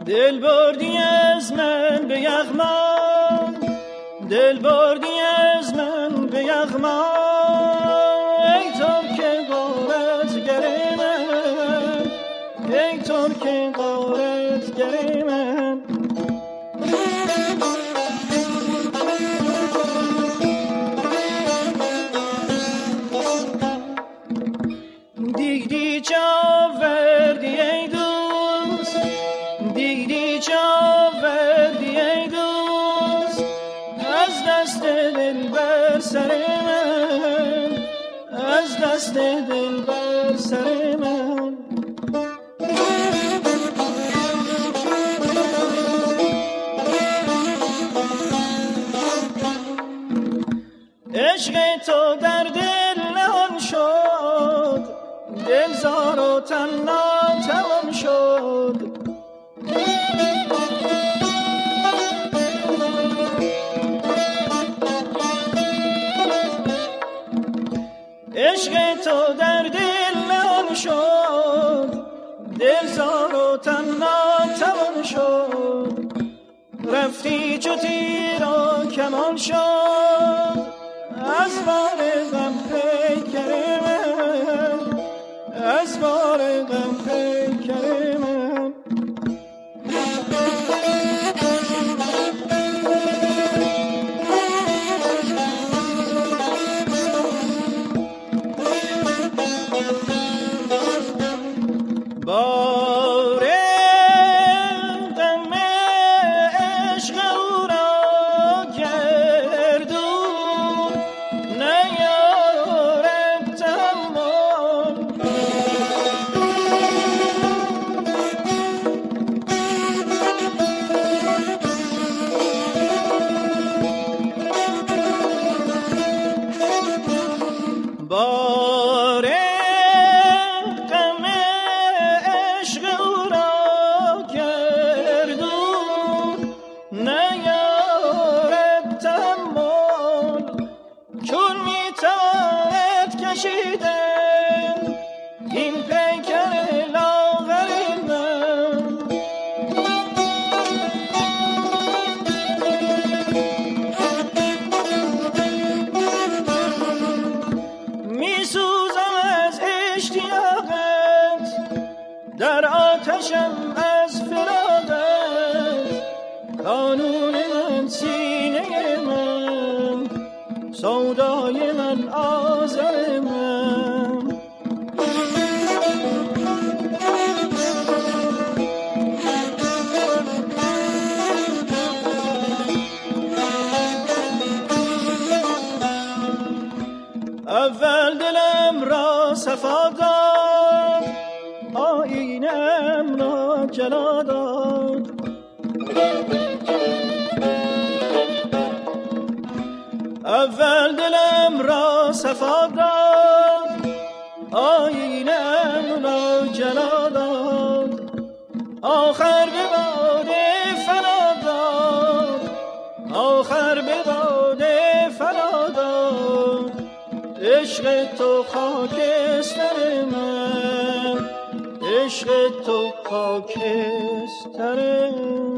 دل بردی از من به یغما، دل بردی از من به یغما، ای ترک غارتگر من، ای ترک غارتگر من. دیدی چه آوردی ای دوست، دیدی چه آوردی ای دوست، از دست دل بر سر من، از دست دل بر سر من. عشق تو در دل نهان شد، دل زار و تن ناتوان شد. عشق تو در دل نهان شد، دل زار و تن ناتوان شد. رفتی چو تیر و کمان شد، از بار غم پیکر من، از بار غم پیکر من. بار غم عشق او را گردون نیارد تحمل. بار غم عشق او را گردون نیارد تحمل. چون میتواند کشیدن این پیکر لاغر من. میسوزم از اشتیاقت، در آتشم از فراقت. قانون من سینه من، سودای من آزر من. اول دلم را صفا داد، آینم را جلا داد. اول دلم را صفا داد، آینم را جلا داد. آخر به باده فنا داد، آخر به باده فنا داد. عشق تو خاکستر من، عشق تو خاکستر من.